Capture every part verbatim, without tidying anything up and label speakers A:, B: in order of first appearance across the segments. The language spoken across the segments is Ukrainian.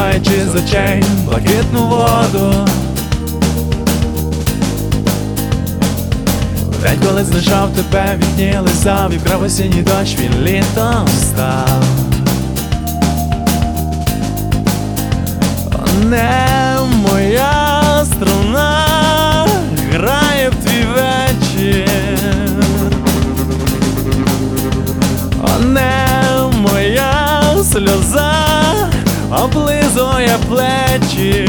A: знімаючи з очей блакитну воду. День, коли знайшов тебе, вікні лизав, і вкрав осінній дощ, він літом став. Не моя струна грає в твій вечір, не моя сльоза облизує плечі.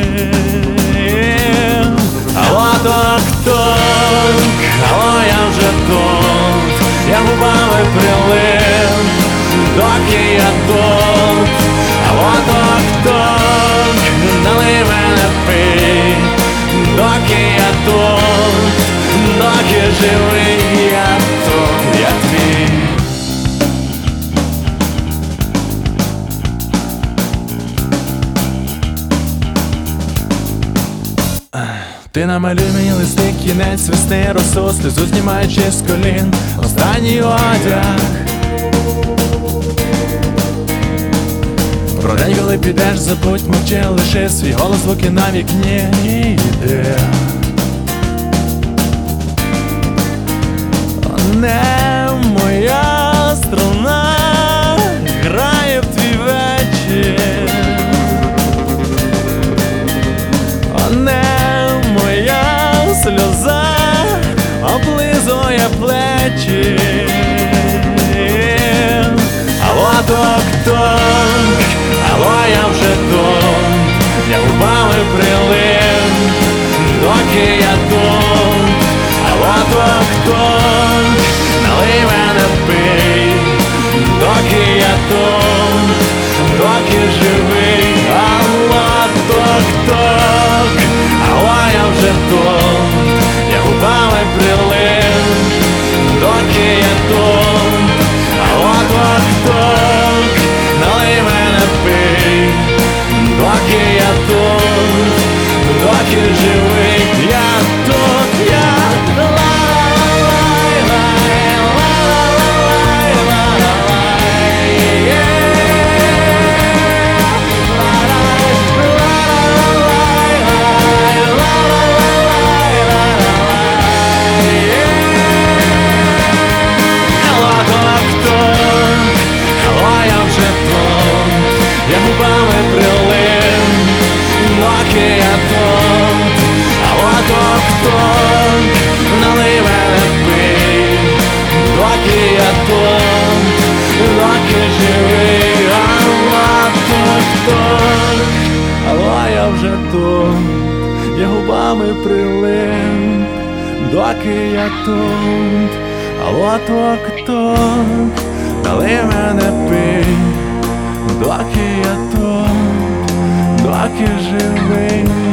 A: Алло, ток-ток, алло, я вже тут, я губами прилип, доки я тут. Алло, ток-ток, налий мене пий, доки я тут, доки живий я тут, я твій. Ти намалюй мені листи, кінець весни, росу, сльозу знімаючи з колін останній одяг. Про день, коли підеш, забудь, мовчи, лиши свій голос, звуки на вікні, іди. Не моя струна грає в твій вечір, не моя сльоза облизує плечі. Алло, ток-ток, алло, я вже тут, я губами прилип, доки я тут. Алло, ток-ток, налий мене пий, доки я тут, доки живий. Алло, ток-ток, алло, я вже тут, я губами прилип, доки я тут. Алло, ток-ток, налий мене пий, доки я тут, доки живий. Я тут, я я губами прилип, доки я тут. Алло, ток-ток, налий мене пий, доки я тут, доки живий. Алло, ток-ток, алло, я вже тут, я губами прилип, доки я тут. Алло, ток-ток, налий мене пий, доки я тут, доки живий.